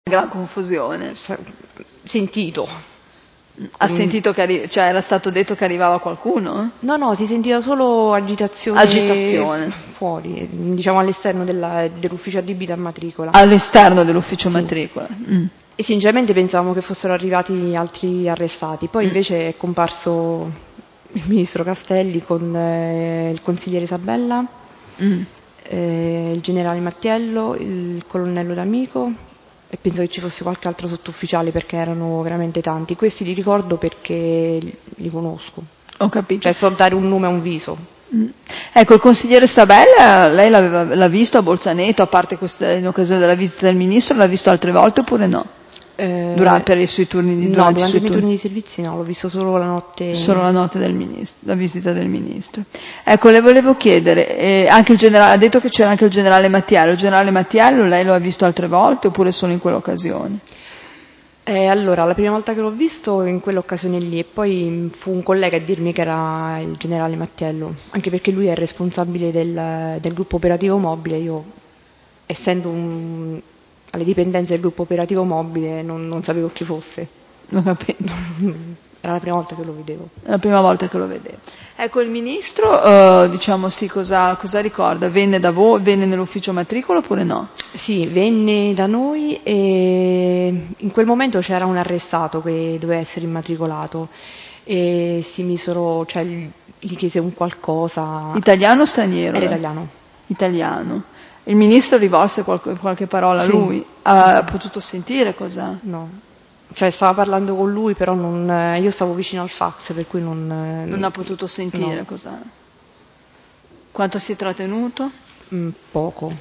Gran confusione. Sentito. Ha sentito che cioè era stato detto che arrivava qualcuno? No, si sentiva solo agitazione fuori, diciamo all'esterno dell'ufficio adibito a matricola. All'esterno dell'ufficio matricola. E sinceramente pensavamo che fossero arrivati altri arrestati, poi invece è comparso il ministro Castelli con il consigliere Sabella, il generale Mattiello, il colonnello D'Amico e penso che ci fosse qualche altro sottufficiale perché erano veramente tanti. Questi li ricordo perché li conosco. Ho capito. Cioè so dare un nome e un viso. Ecco, il consigliere Sabella, lei l'ha visto a Bolzaneto, a parte questa, in occasione della visita del ministro, l'ha visto altre volte oppure no? Per i suoi turni di no, durante i miei turni di servizi no, l'ho visto solo la notte. Solo la notte del ministro, la visita del ministro. Ecco, le volevo chiedere, anche il generale, ha detto che c'era anche il generale Mattiello. Il generale Mattiello lei lo ha visto altre volte oppure solo in quell'occasione? Allora, la prima volta che l'ho visto in quell'occasione lì e poi fu un collega a dirmi che era il generale Mattiello, anche perché lui è responsabile del gruppo operativo mobile, io essendo alle dipendenze del gruppo operativo mobile non sapevo chi fosse. Ho capito. Era la prima volta che lo vedevo. La prima volta che lo vedevo. Ecco, il ministro, diciamo sì, cosa ricorda? Venne da voi, venne nell'ufficio matricola oppure no? Sì, venne da noi e in quel momento c'era un arrestato che doveva essere immatricolato e si misero, cioè gli chiese un qualcosa. Italiano o straniero? Era italiano. Italiano. Il ministro rivolse qualche parola a lui? Ha potuto sentire cosa? No. Cioè stava parlando con lui, però io stavo vicino al fax, per cui non ha potuto sentire no. cosa. Quanto si è trattenuto? Poco.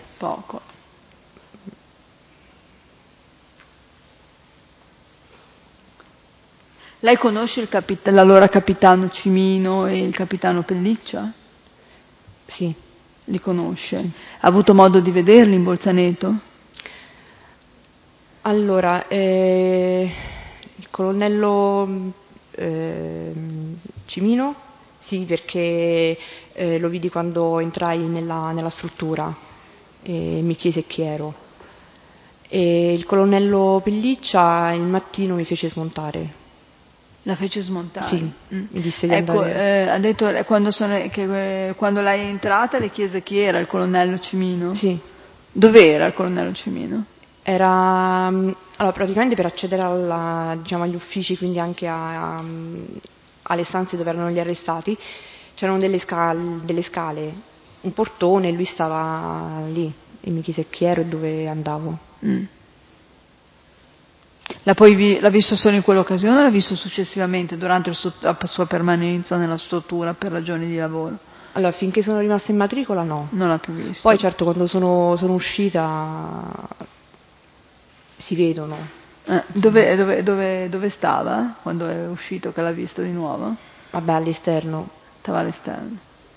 Lei conosce l'allora capitano Cimino e il capitano Pelliccia? Sì. Li conosce? Sì. Ha avuto modo di vederli in Bolzaneto? Allora, il colonnello Cimino, sì, perché lo vidi quando entrai nella struttura e mi chiese chi ero. E il colonnello Pelliccia il mattino mi fece smontare. La fece smontare? Sì, mi disse di ecco, andare. ha detto quando lei è entrata le chiese chi era il colonnello Cimino? Sì. Dove era il colonnello Cimino? Allora, praticamente per accedere diciamo, agli uffici, quindi anche alle stanze dove erano gli arrestati, c'erano delle scale, un portone e lui stava lì e mi chiese chi ero e dove andavo. L'ha visto solo in quell'occasione o l'ha visto successivamente durante la sua permanenza nella struttura per ragioni di lavoro? Allora, finché sono rimasta in matricola no. Non l'ha più visto. Poi certo quando sono uscita si vedono. Dove stava quando è uscito che l'ha visto di nuovo? Vabbè, all'esterno. Stava all'esterno.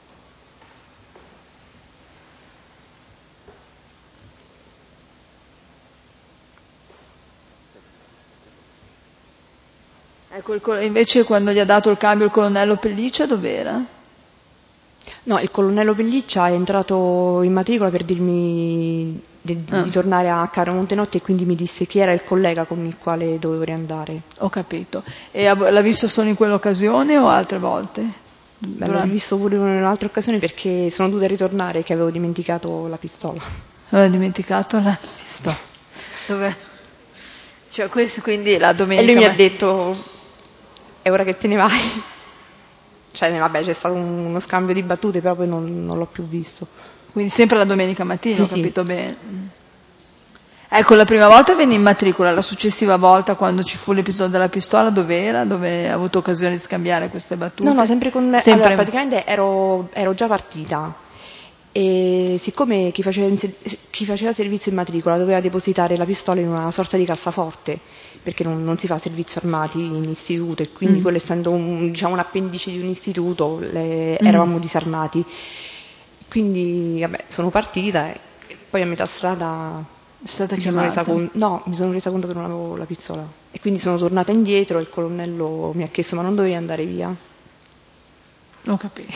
Ecco, invece quando gli ha dato il cambio il colonnello Pelliccia dov'era? No, il colonnello Pelliccia è entrato in matricola per dirmi di tornare a Caro Montenotte e quindi mi disse chi era il collega con il quale dovevo riandare. Ho capito. E l'ha visto solo in quell'occasione o altre volte? Beh, l'ho visto pure in un'altra occasione perché sono dovuta ritornare che avevo dimenticato la pistola. Aveva dimenticato la pistola? Dov'è? Cioè questo quindi la domenica. E lui mi ha detto è ora che te ne vai. Cioè vabbè c'è stato uno scambio di battute però poi non l'ho più visto. Quindi sempre la domenica mattina, sì, ho capito bene. Ecco, la prima volta venne in matricola, la successiva volta quando ci fu l'episodio della pistola dove era? Dove ha avuto occasione di scambiare queste battute? No, sempre con. Allora, praticamente ero già partita e siccome chi faceva servizio in matricola doveva depositare la pistola in una sorta di cassaforte perché non si fa servizio armati in istituto e quindi quello essendo diciamo, un appendice di un istituto eravamo disarmati. Quindi vabbè, sono partita e poi a metà strada è stata chiamata? mi sono resa conto che non avevo la pistola e quindi sono tornata indietro e il colonnello mi ha chiesto ma non dovevi andare via? Ho capito.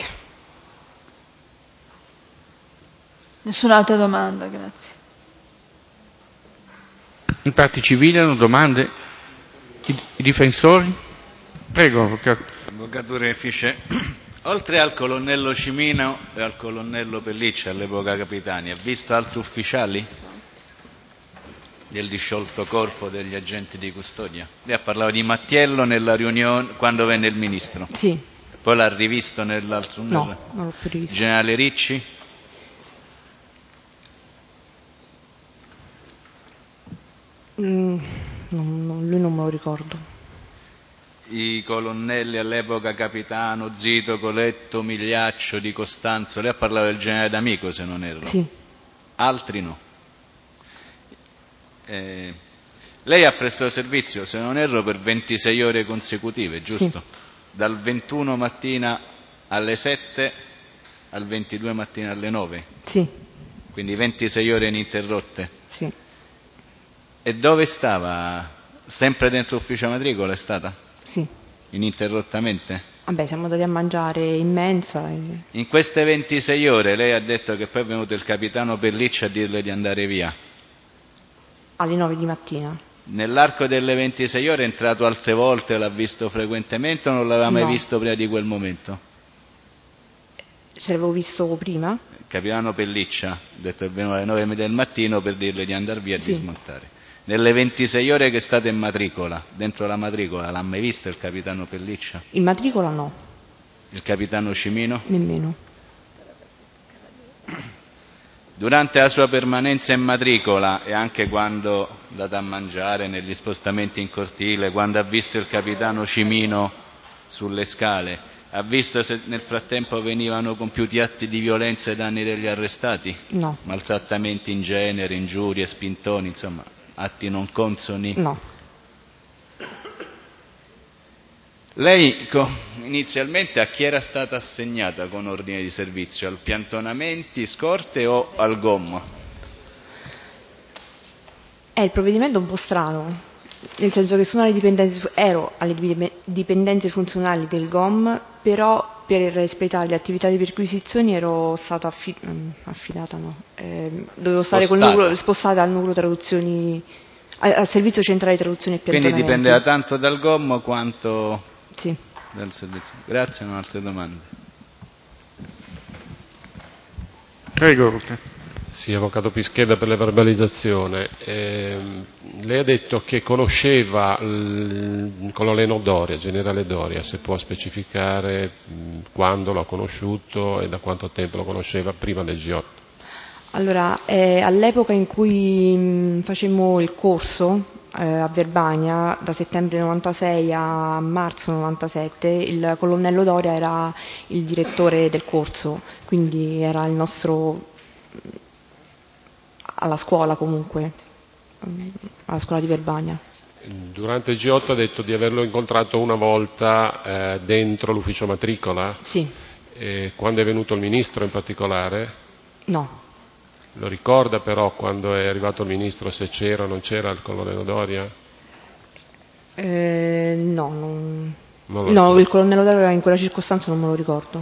Nessun'altra domanda, grazie. In parte civile hanno domande? I difensori? Prego, avvocato. Avvocato Refice, oltre al colonnello Cimino e al colonnello Pelliccia, all'epoca capitani, ha visto altri ufficiali del disciolto corpo degli agenti di custodia? Lei ha parlato di Mattiello nella riunione quando venne il ministro. Sì. Poi l'ha rivisto nell'altro? No, non l'ho più rivisto. Generale Ricci? Lui non me lo ricordo. I colonnelli all'epoca Capitano, Zito, Coletto, Migliaccio, Di Costanzo, lei ha parlato del generale D'Amico se non erro? Sì. Altri no. Lei ha prestato servizio, se non erro, per 26 ore consecutive, giusto? Sì. Dal 21 mattina alle 7 al 22 mattina alle 9? Sì. Quindi 26 ore ininterrotte? Sì. E dove stava? Sempre dentro l'ufficio matricola è stata? Sì. Ininterrottamente? Vabbè, siamo andati a mangiare in mensa. In queste 26 ore lei ha detto che poi è venuto il capitano Pelliccia a dirle di andare via? Alle 9 di mattina. Nell'arco delle 26 ore è entrato altre volte, l'ha visto frequentemente o non l'aveva mai visto prima di quel momento? Se l'avevo visto prima? Il capitano Pelliccia ha detto che è venuto alle 9 del mattino per dirle di andare via e di smontare. Nelle 26 ore che è stata in matricola, dentro la matricola, l'ha mai visto il capitano Pelliccia? In matricola no. Il capitano Cimino? Nemmeno. Durante la sua permanenza in matricola e anche quando è andata a mangiare negli spostamenti in cortile, quando ha visto il capitano Cimino sulle scale, ha visto se nel frattempo venivano compiuti atti di violenza ai danni degli arrestati? No. Maltrattamenti in genere, ingiurie, spintoni, insomma, atti non consoni? No. Lei inizialmente a chi era stata assegnata con ordine di servizio? Al piantonamenti, scorte o al GOM? Il provvedimento è un po' strano, nel senso che ero alle dipendenze funzionali del GOM, però per espletare le attività di perquisizioni ero stata affidata, no. Dovevo stare spostata al nucleo traduzioni, al servizio centrale di traduzioni e piantonamenti. Quindi dipendeva tanto dal GOM quanto... Sì. Del servizio. Grazie, non ho altre domande. Prego. Sì, avvocato Pischeda per la verbalizzazione. Lei ha detto che conosceva il colonnello Doria, generale Doria, se può specificare quando l'ha conosciuto e da quanto tempo lo conosceva prima del G8. Allora, all'epoca in cui facemmo il corso a Verbania, da settembre 96 a marzo 97, il colonnello Doria era il direttore del corso, quindi era il nostro, alla scuola comunque, alla scuola di Verbania. Durante il G8 ha detto di averlo incontrato una volta dentro l'ufficio matricola? Sì. Quando è venuto il ministro in particolare? No. Lo ricorda però quando è arrivato il ministro se c'era o non c'era il colonnello Doria? No, il colonnello Doria in quella circostanza non me lo ricordo.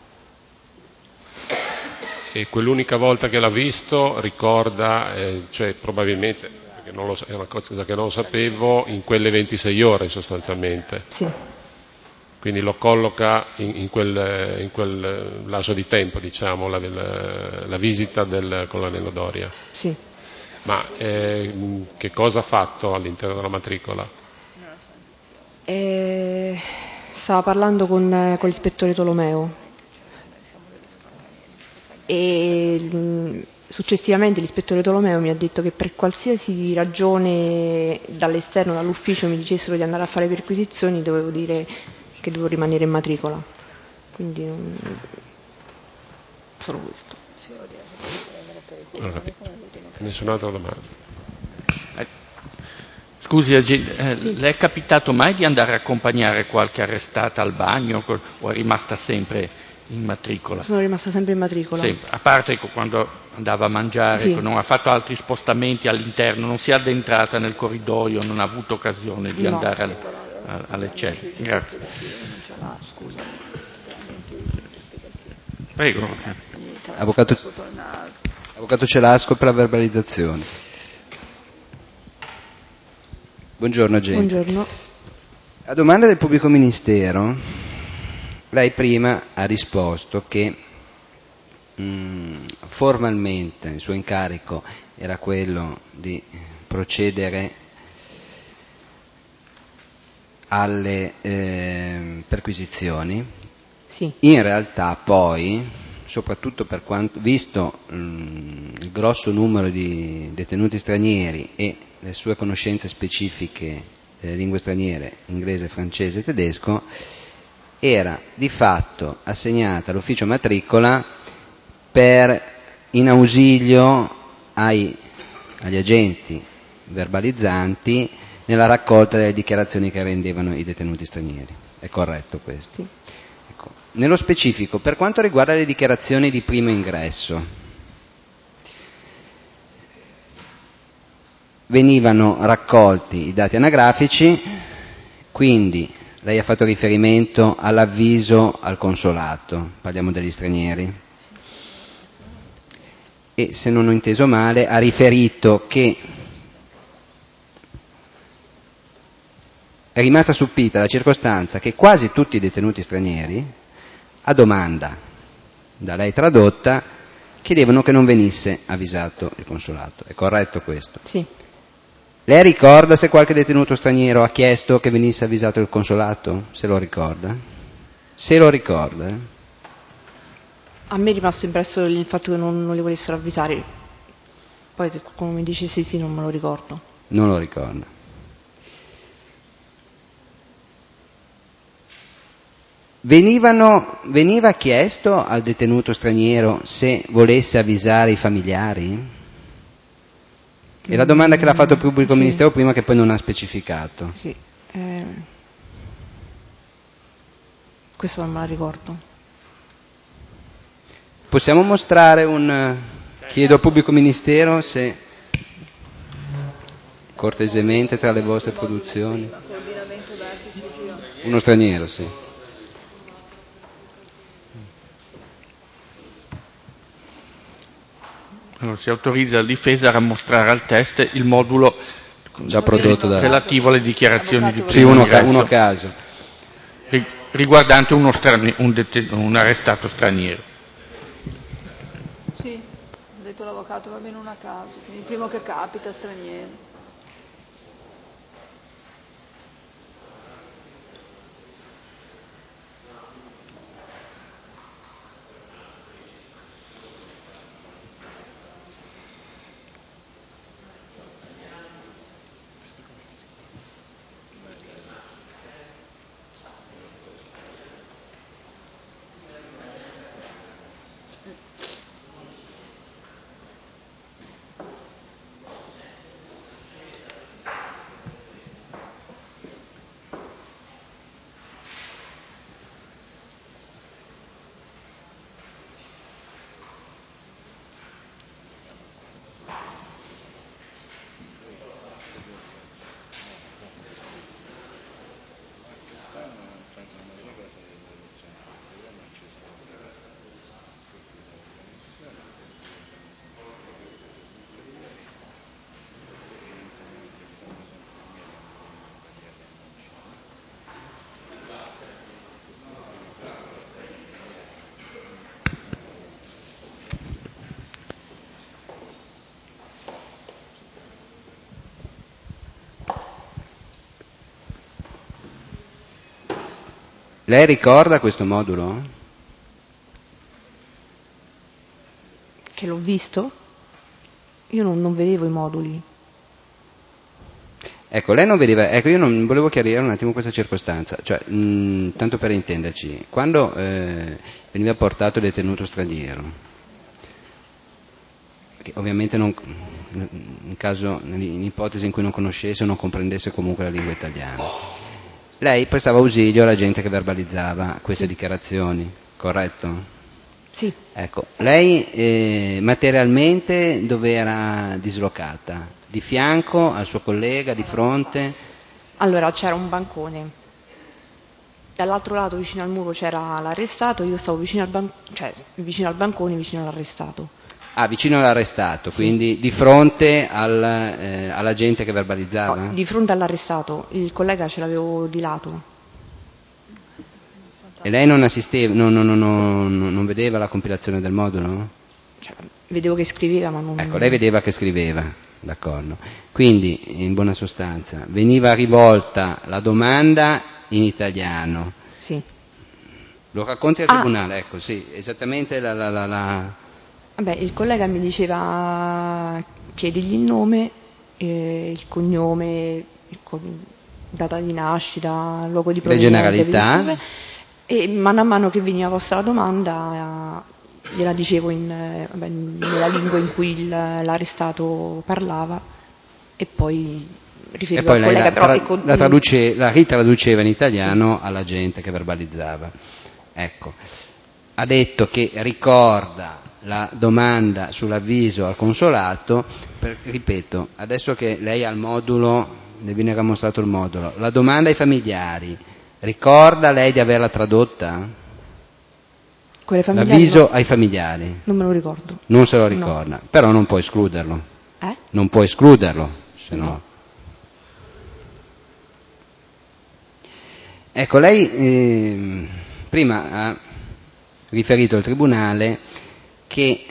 E quell'unica volta che l'ha visto ricorda, cioè probabilmente, perché è una cosa che non sapevo, in quelle 26 ore sostanzialmente. Sì. Quindi lo colloca in quel lasso di tempo, diciamo, la visita del colonnello Doria. Sì. Ma che cosa ha fatto all'interno della matricola? Stava parlando con l'ispettore Tolomeo e successivamente l'ispettore Tolomeo mi ha detto che per qualsiasi ragione dall'esterno, dall'ufficio, mi dicessero di andare a fare perquisizioni, dovevo dire che dovevo rimanere in matricola. Quindi solo questo. Non ho capito. Nessun'altra domanda. Scusi, sì. Le è capitato mai di andare a accompagnare qualche arrestata al bagno o è rimasta sempre in matricola? Sono rimasta sempre in matricola. Sempre, a parte quando andava a mangiare, sì. Non ha fatto altri spostamenti all'interno, non si è addentrata nel corridoio, non ha avuto occasione di andare alle celle. Grazie. Prego. Avvocato Celasco per la verbalizzazione. Buongiorno, agente. Buongiorno. A domanda del pubblico ministero, lei prima ha risposto che formalmente il suo incarico era quello di procedere alle perquisizioni. Sì. In realtà poi, soprattutto per quanto, visto il grosso numero di detenuti stranieri e le sue conoscenze specifiche delle lingue straniere, inglese, francese e tedesco, era di fatto assegnata all'ufficio matricola in ausilio agli agenti verbalizzanti nella raccolta delle dichiarazioni che rendevano i detenuti stranieri. È corretto questo? Sì. Ecco. Nello specifico, per quanto riguarda le dichiarazioni di primo ingresso, venivano raccolti i dati anagrafici, quindi lei ha fatto riferimento all'avviso al consolato, parliamo degli stranieri, e se non ho inteso male ha riferito che è rimasta stupita la circostanza che quasi tutti i detenuti stranieri, a domanda da lei tradotta, chiedevano che non venisse avvisato il consolato. È corretto questo? Sì. Lei ricorda se qualche detenuto straniero ha chiesto che venisse avvisato il consolato? Se lo ricorda? Se lo ricorda? A me è rimasto impresso il fatto che non li volessero avvisare. Poi che qualcuno mi dice sì, non me lo ricordo. Non lo ricorda. Veniva chiesto al detenuto straniero se volesse avvisare i familiari? È la domanda che l'ha fatto il pubblico ministero prima, che poi non ha specificato. Sì. Questo non me la ricordo. Possiamo mostrare chiedo al pubblico ministero se cortesemente tra le vostre produzioni. Uno straniero, sì. Allora, si autorizza la difesa a mostrare al test il modulo già prodotto relativo alle dichiarazioni di sì, uno a caso riguardante un arrestato straniero. Sì, ha detto l'avvocato, va bene uno a caso, quindi il primo che capita, straniero. Lei ricorda questo modulo? Che l'ho visto? Io non vedevo i moduli. Ecco, lei non vedeva, ecco, io non volevo chiarire un attimo questa circostanza, cioè, tanto per intenderci, quando veniva portato il detenuto straniero, che ovviamente in ipotesi in cui non conoscesse o non comprendesse comunque la lingua italiana, lei prestava ausilio alla gente che verbalizzava queste dichiarazioni, corretto? Sì. Ecco, lei materialmente dove era dislocata? Di fianco al suo collega, di fronte? Allora c'era un bancone, dall'altro lato vicino al muro c'era l'arrestato, io stavo vicino al bancone, vicino all'arrestato. Ah, vicino all'arrestato, quindi di fronte alla gente che verbalizzava? No, di fronte all'arrestato, il collega ce l'avevo di lato. E lei non assisteva, non vedeva la compilazione del modulo? Cioè, vedevo che scriveva, ma non... Ecco, lei vedeva che scriveva, d'accordo. Quindi, in buona sostanza, veniva rivolta la domanda in italiano. Sì. Lo racconti al tribunale, ecco, sì, esattamente Vabbè, il collega mi diceva chiedigli il nome, il cognome, data di nascita, luogo di provenienza, le generalità, e mano a mano che veniva posta la domanda gliela dicevo nella lingua in cui l'arrestato parlava e poi riferivo al collega. La ritraduceva in italiano alla gente che verbalizzava. Ecco, ha detto che ricorda la domanda sull'avviso al consolato, ripeto, adesso che lei ha il modulo, le viene mostrato il modulo, la domanda ai familiari, ricorda lei di averla tradotta? L'avviso ai familiari? Non me lo ricordo. Non se lo ricorda, no. Però non può escluderlo. Non può escluderlo, se no. Ecco, lei prima ha riferito al tribunale che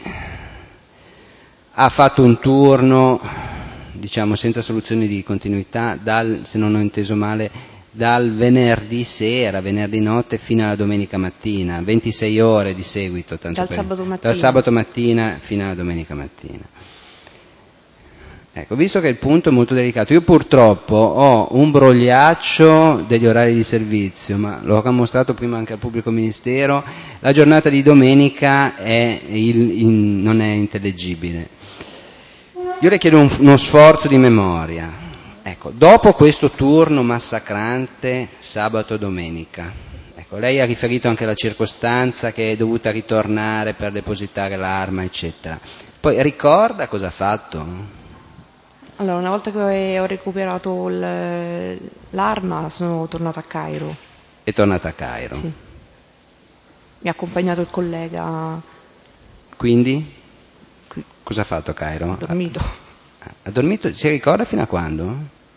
ha fatto un turno, diciamo, senza soluzioni di continuità, se non ho inteso male, dal venerdì sera, venerdì notte fino alla domenica mattina, 26 ore di seguito, dal sabato mattina fino alla domenica mattina. Ecco, visto che il punto è molto delicato, io purtroppo ho un brogliaccio degli orari di servizio, ma l'ho mostrato prima anche al pubblico ministero, la giornata di domenica non è intellegibile. Io le chiedo uno sforzo di memoria. Ecco, dopo questo turno massacrante sabato e domenica, ecco, lei ha riferito anche alla circostanza che è dovuta ritornare per depositare l'arma, eccetera. Poi ricorda cosa ha fatto? Allora, una volta che ho recuperato l'arma sono tornata a Cairo. È tornata a Cairo? Sì. Mi ha accompagnato il collega. Quindi? Cosa ha fatto a Cairo? Ha dormito. Ha dormito? Si ricorda fino a quando?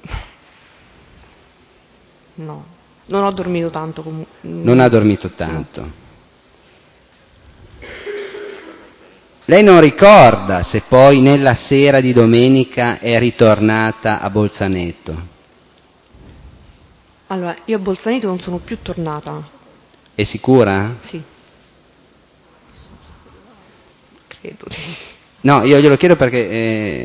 No, non ho dormito tanto comunque. Non ha dormito tanto. No. Lei non ricorda se poi nella sera di domenica è ritornata a Bolzaneto? Allora, io a Bolzaneto non sono più tornata. È sicura? Sì. Credo di sì. No, io glielo chiedo perché...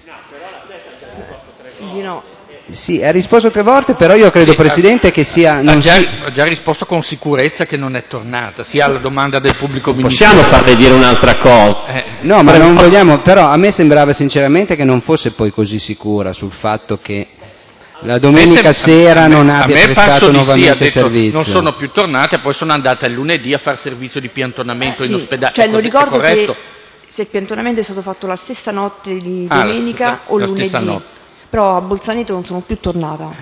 Di no. Sì, ha risposto 3 volte, però io credo, Presidente, che sia... Ha già risposto con sicurezza che non è tornata, sia alla domanda del pubblico ministero. Possiamo farle dire un'altra cosa? No, ma non vogliamo, però a me sembrava sinceramente che non fosse poi così sicura sul fatto che la domenica sera non abbia prestato nuovamente servizio. Non sono più tornate, poi sono andate il lunedì a fare servizio di piantonamento in ospedale. Cioè non ricordo se il piantonamento è stato fatto la stessa notte di domenica o lunedì. Però a Bolzaneto non sono più tornata.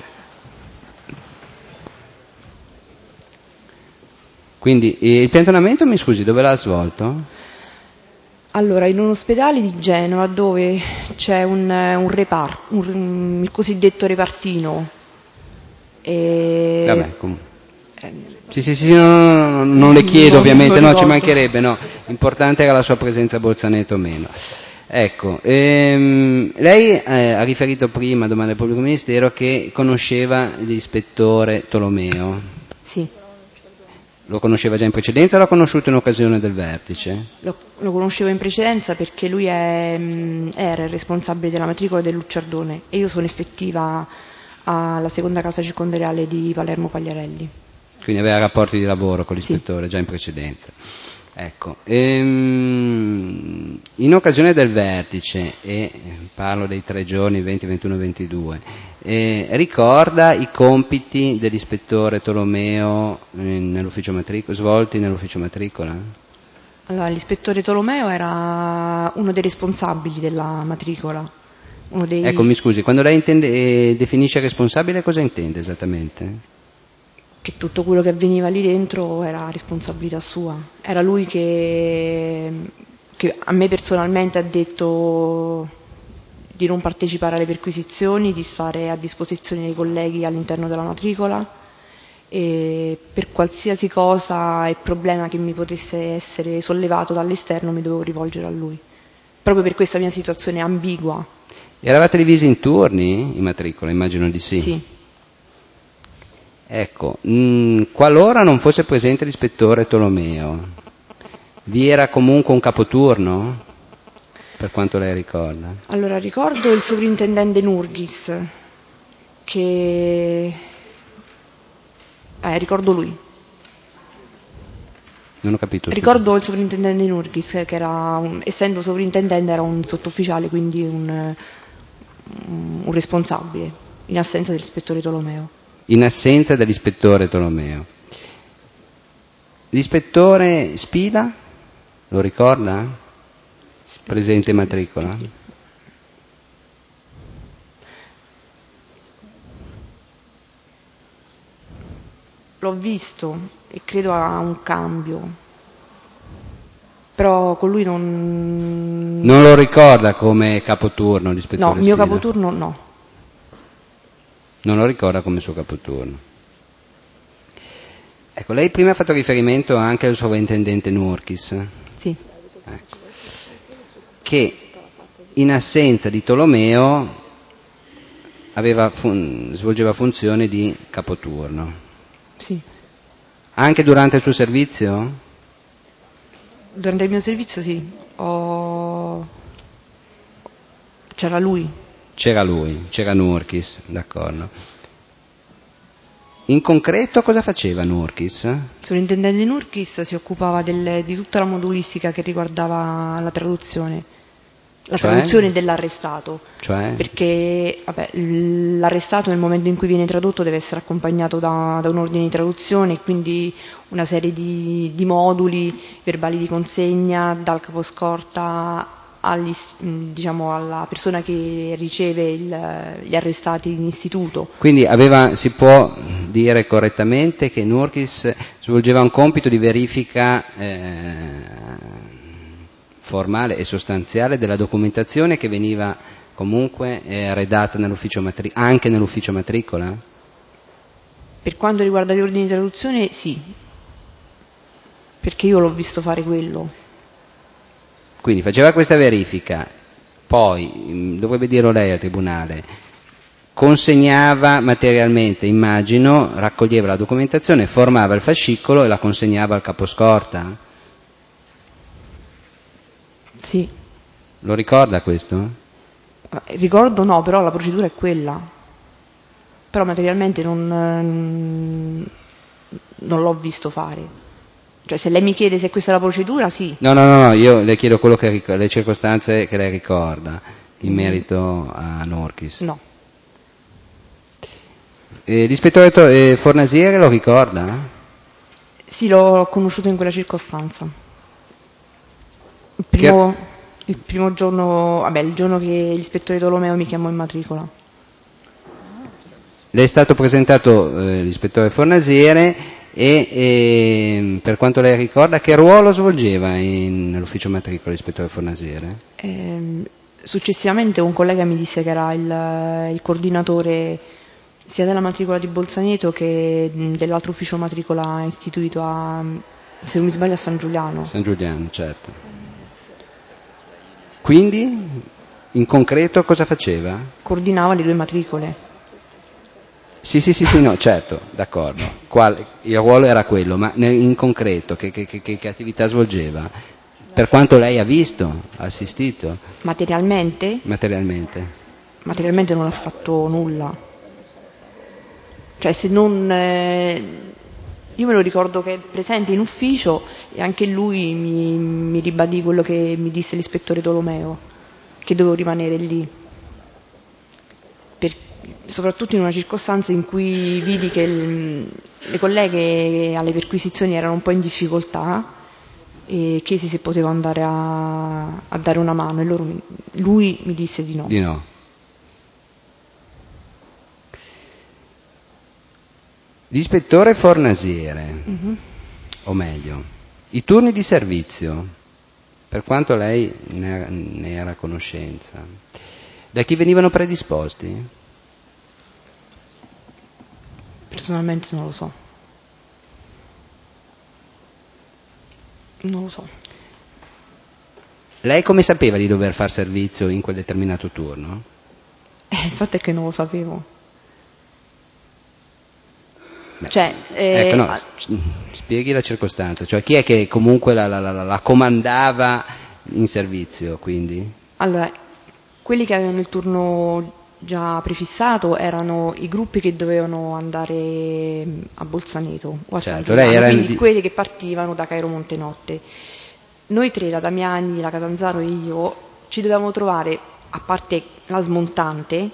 Quindi il piantonamento, mi scusi, dove l'ha svolto? Allora, in un ospedale di Genova dove c'è un reparto, il cosiddetto repartino. Vabbè, comunque. Sì, no, non le chiedo ovviamente, no, ci mancherebbe, no. L'importante era la sua presenza a Bolzaneto o meno. Ecco, lei ha riferito prima, domanda al pubblico ministero, che conosceva l'ispettore Tolomeo. Sì. Lo conosceva già in precedenza o l'ha conosciuto in occasione del vertice? Lo conoscevo in precedenza perché lui era il responsabile della matricola del Lucciardone e io sono effettiva alla seconda casa circondariale di Palermo Pagliarelli. Quindi aveva rapporti di lavoro con l'ispettore già in precedenza. Ecco, in occasione del vertice, e parlo dei 3 giorni, 20, 21 e 22, ricorda i compiti dell'ispettore Tolomeo svolti nell'ufficio matricola? Allora, l'ispettore Tolomeo era uno dei responsabili della matricola. Ecco, mi scusi, quando lei definisce responsabile, cosa intende esattamente? Che tutto quello che avveniva lì dentro era responsabilità sua. Era lui che che a me personalmente ha detto di non partecipare alle perquisizioni, di stare a disposizione dei colleghi all'interno della matricola, e per qualsiasi cosa e problema che mi potesse essere sollevato dall'esterno mi dovevo rivolgere a lui, proprio per questa mia situazione ambigua. Eravate divisi in turni in matricola? Immagino di sì. Sì. Ecco, qualora non fosse presente l'ispettore Tolomeo, vi era comunque un capoturno, per quanto lei ricorda? Allora, ricordo il sovrintendente Nurghis, che... ricordo lui. Non ho capito. Ricordo il sovrintendente Nurghis, che era, essendo sovrintendente, era un sottufficiale, quindi un responsabile, in assenza dell'ispettore Tolomeo. In assenza dell'ispettore Tolomeo. L'ispettore Spida, lo ricorda? Presente in matricola? L'ho visto e credo a un cambio, però con lui non... Non lo ricorda come capoturno l'ispettore No, Spida? mio capoturno no. Non lo ricorda come suo capoturno. Ecco, lei prima ha fatto riferimento anche al sovrintendente Nurghis. Sì. Ecco. Che in assenza di Tolomeo svolgeva funzione di capoturno. Sì. Anche durante il suo servizio? Durante il mio servizio sì. C'era lui. C'era Nurghis, d'accordo. In concreto cosa faceva Nurghis? Il sovrintendente Nurghis si occupava di tutta la modulistica che riguardava la traduzione. Traduzione dell'arrestato. Cioè? Perché l'arrestato nel momento in cui viene tradotto deve essere accompagnato da un ordine di traduzione, quindi una serie di moduli, verbali di consegna, dal caposcorta alla persona che riceve gli arrestati in istituto. Quindi si può dire correttamente che Nurghis svolgeva un compito di verifica formale e sostanziale della documentazione che veniva comunque redatta anche nell'ufficio matricola? Per quanto riguarda gli ordini di traduzione, sì, perché io l'ho visto fare quello. Quindi faceva questa verifica, poi, dovrebbe dirlo lei al tribunale, consegnava materialmente, immagino, raccoglieva la documentazione, formava il fascicolo e la consegnava al caposcorta? Sì. Lo ricorda questo? Ricordo no, però la procedura è quella. Però materialmente non l'ho visto fare. Cioè, se lei mi chiede se questa è la procedura, sì. No, io le chiedo le circostanze che lei ricorda in merito a Nurghis. No. L'ispettore Fornasiere lo ricorda? Sì, l'ho conosciuto in quella circostanza. Il primo giorno, il giorno che l'ispettore Tolomeo mi chiamò in matricola. Le è stato presentato l'ispettore Fornasiere e per quanto lei ricorda, che ruolo svolgeva nell'ufficio matricola l'ispettore Fornasiere? Successivamente un collega mi disse che era il coordinatore sia della matricola di Bolzaneto che dell'altro ufficio matricola istituito se non mi sbaglio, a San Giuliano. San Giuliano, certo. Quindi, in concreto, cosa faceva? Coordinava le due matricole. Sì, no, certo, d'accordo. Il ruolo era quello, ma in concreto che attività svolgeva? Per quanto lei ha visto, ha assistito? Materialmente? Materialmente non ha fatto nulla. Cioè, se non... io me lo ricordo che è presente in ufficio e anche lui mi ribadì quello che mi disse l'ispettore Tolomeo, che dovevo rimanere lì. Soprattutto in una circostanza in cui vidi che le colleghe alle perquisizioni erano un po' in difficoltà e chiesi se potevo andare a dare una mano e lui mi disse di no. Di no. L'ispettore Fornasiere, o meglio, i turni di servizio per quanto lei ne era a conoscenza, da chi venivano predisposti? Personalmente non lo so. Non lo so. Lei come sapeva di dover far servizio in quel determinato turno? Il fatto è che non lo sapevo. Beh, cioè, ecco, no, spieghi la circostanza, cioè chi è che comunque la comandava in servizio, quindi? Allora, quelli che avevano il turno già prefissato erano i gruppi che dovevano andare a Bolzaneto o a San Giuliano, quindi quelli che partivano da Cairo Montenotte. Noi tre, la Damiani, la Catanzaro e io, ci dovevamo trovare, a parte la smontante,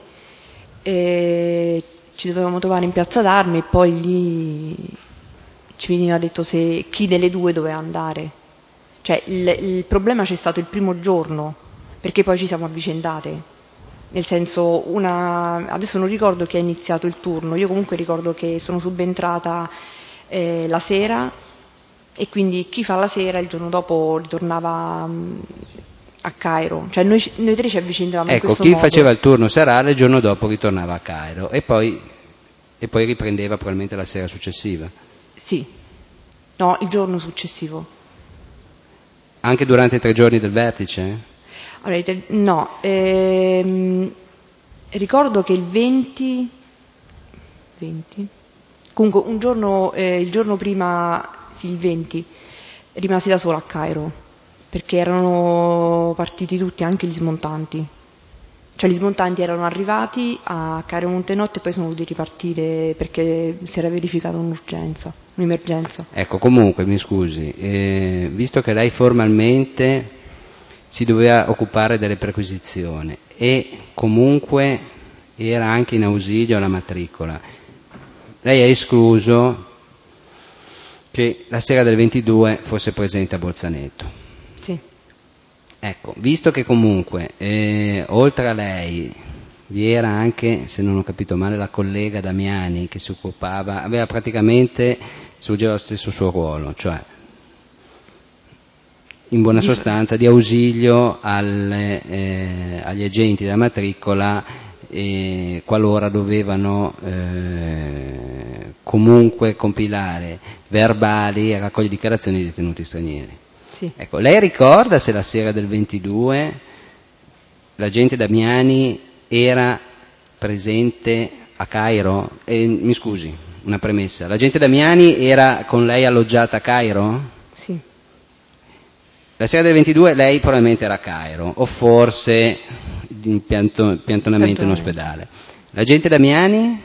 ci dovevamo trovare in Piazza d'Armi e poi lì ci veniva detto chi delle due doveva andare. Cioè il problema c'è stato il primo giorno, perché poi ci siamo avvicendate. Nel senso, adesso non ricordo chi ha iniziato il turno, io comunque ricordo che sono subentrata la sera e quindi chi fa la sera il giorno dopo ritornava a Cairo. Cioè noi tre ci avvicendavamo in questo modo. Ecco, chi faceva il turno serale il giorno dopo ritornava a Cairo e poi riprendeva probabilmente la sera successiva. Sì, no, il giorno successivo. Anche durante i 3 giorni del vertice? Allora, no, ricordo che il 20, comunque un giorno, il giorno prima, sì, il 20, rimasi da sola a Cairo, perché erano partiti tutti, anche gli smontanti. Cioè gli smontanti erano arrivati a Cairo Montenotte e poi sono dovuti ripartire perché si era verificata un'emergenza. Ecco, comunque, mi scusi, visto che lei formalmente si doveva occupare delle perquisizioni e comunque era anche in ausilio alla matricola, lei ha escluso che la sera del 22 fosse presente a Bolzaneto. Sì. Ecco, visto che comunque oltre a lei vi era anche, se non ho capito male, la collega Damiani che si occupava, aveva praticamente, svolgeva lo stesso suo ruolo, cioè in buona sostanza di ausilio agli agenti della matricola qualora dovevano comunque compilare verbali e raccogliere dichiarazioni di detenuti stranieri. Sì. Ecco, lei ricorda se la sera del 22 l'agente Damiani era presente a Cairo? Mi scusi, una premessa, l'agente Damiani era con lei alloggiata a Cairo? Sì. La sera del 22 lei probabilmente era a Cairo, o forse in piantonamento in ospedale. L'agente Damiani?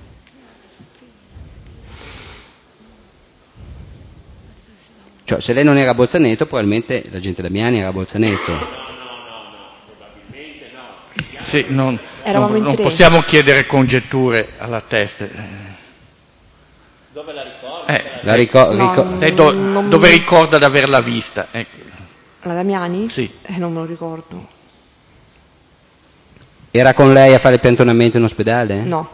Cioè, se lei non era a Bolzaneto, probabilmente l'agente Damiani era a Bolzaneto. No, probabilmente no. Sì, non possiamo chiedere congetture alla testa. Dove la ricorda? Dove ricorda di averla vista? Ecco. La Damiani? Sì. Non me lo ricordo. Era con lei a fare il piantonamento in ospedale? No.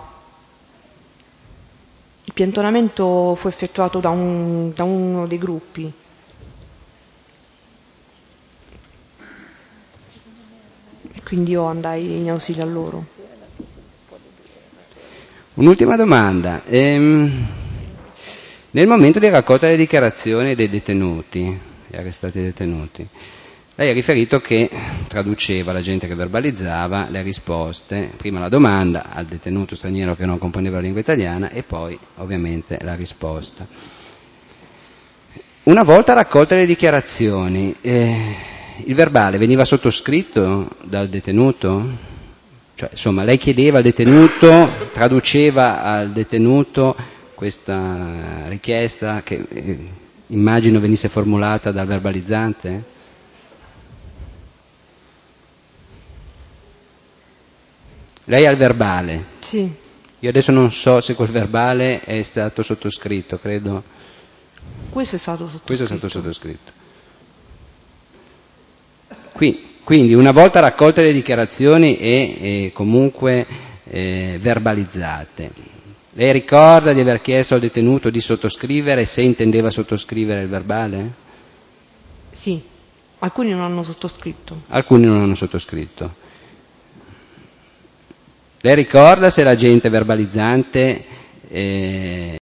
Il piantonamento fu effettuato da uno dei gruppi. Quindi io andai in ausilio a loro. Un'ultima domanda. Nel momento di raccolta delle dichiarazioni dei detenuti, gli arrestati detenuti, lei ha riferito che traduceva la gente che verbalizzava le risposte, prima la domanda al detenuto straniero che non comprendeva la lingua italiana e poi ovviamente la risposta. Una volta raccolte le dichiarazioni, il verbale veniva sottoscritto dal detenuto? Cioè, insomma, lei chiedeva al detenuto, traduceva al detenuto questa richiesta che immagino venisse formulata dal verbalizzante? Lei ha il verbale? Sì. Io adesso non so se quel verbale è stato sottoscritto, credo. Questo è stato sottoscritto. Questo è stato sottoscritto. Quindi una volta raccolte le dichiarazioni e comunque verbalizzate, lei ricorda di aver chiesto al detenuto di sottoscrivere, se intendeva sottoscrivere il verbale? Sì. Alcuni non hanno sottoscritto. Alcuni non hanno sottoscritto. Lei ricorda se l'agente verbalizzante